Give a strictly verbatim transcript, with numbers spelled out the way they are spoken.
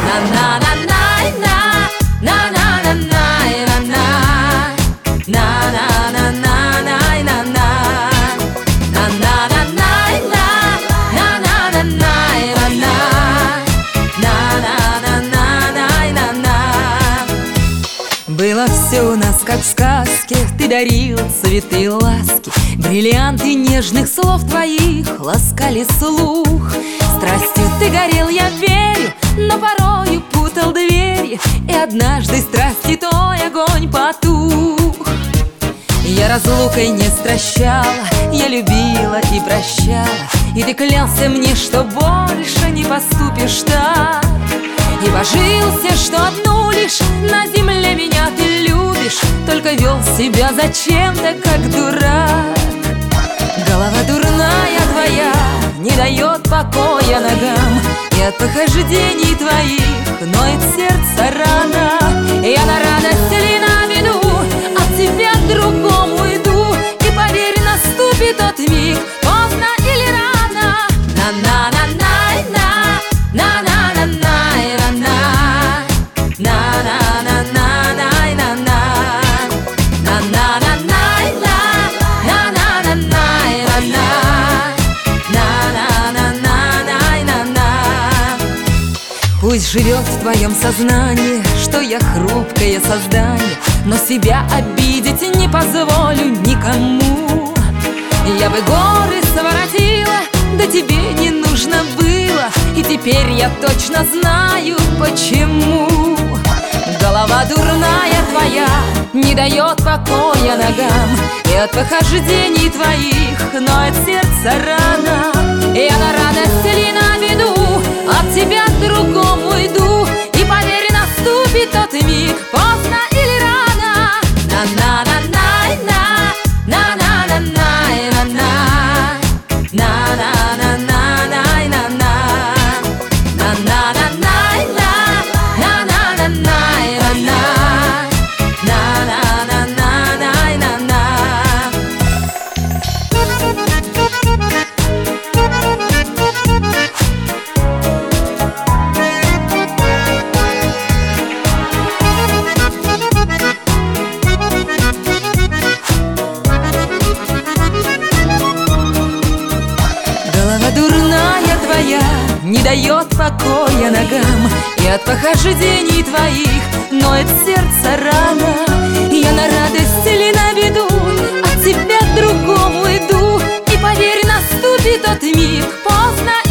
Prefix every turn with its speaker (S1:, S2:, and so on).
S1: Было все у нас, как в сказке. Ты дарил цветы и ласки, бриллианты нежных слов твоих ласкали слух. Страстью ты горел, я верю, но порою путал двери, и однажды страсти твой огонь потух. Я разлукой не стращала, я любила и прощала, и ты клялся мне, что больше не поступишь так. И божился, что одну лишь на земле меня ты любишь, только вел себя зачем-то как дурак. Голова дурная твоя не дает покоя ногам, и от похождений твоих ноет сердце рана. Я на радость ли на беду от тебя к другому иду, и поверь, наступит тот миг, поздно или рано. На-на-на-най-на, на-на-на-най-на, пусть живет в твоем сознании, что я хрупкое создание, но себя обидеть не позволю никому. Я бы горы своротила, да тебе не нужно было, и теперь я точно знаю почему. Голова дурная твоя не дает покоя ногам, и от похождений твоих ноет сердце рана. Я на радость или на беду от тебя к другому иду, и поверь, наступит тот миг, поздно или рано. На-на-на-най-на, на-на-на-най-на, на-на-на-най-на, на-на-на-най-на, на-на-на-най-на. Дурная твоя не дает покоя ногам, и от похождений твоих ноет сердце рана. Я на радость или на беду от тебя к другому иду, и поверь, наступит тот миг, поздно